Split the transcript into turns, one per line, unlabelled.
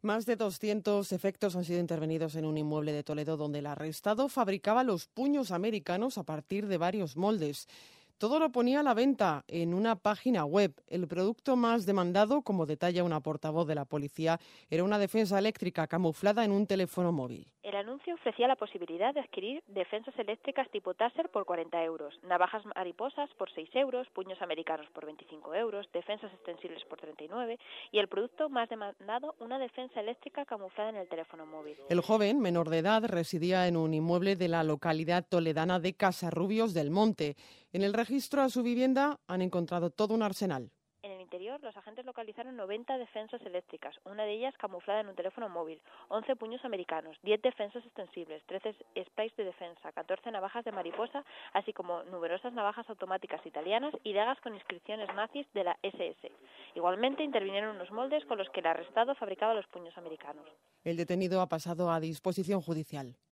Más de 200 efectos han sido intervenidos en un inmueble de Toledo donde el arrestado fabricaba los puños americanos a partir de varios moldes. Todo lo ponía a la venta en una página web. El producto más demandado, como detalla una portavoz de la policía, era una defensa eléctrica camuflada en un teléfono móvil.
El anuncio ofrecía la posibilidad de adquirir defensas eléctricas tipo Taser por 40 euros, navajas mariposas por 6 euros, puños americanos por 25 euros, defensas extensibles por 39 y el producto más demandado, una defensa eléctrica camuflada en el teléfono móvil.
El joven, menor de edad, residía en un inmueble de la localidad toledana de Casarrubios del Monte. En el registro a su vivienda han encontrado todo un arsenal.
En el interior, los agentes localizaron 90 defensas eléctricas, una de ellas camuflada en un teléfono móvil, 11 puños americanos, 10 defensas extensibles, 13 sprays de defensa, 14 navajas de mariposa, así como numerosas navajas automáticas italianas y dagas con inscripciones nazis de la SS. Igualmente intervinieron unos moldes con los que el arrestado fabricaba los puños americanos.
El detenido ha pasado a disposición judicial.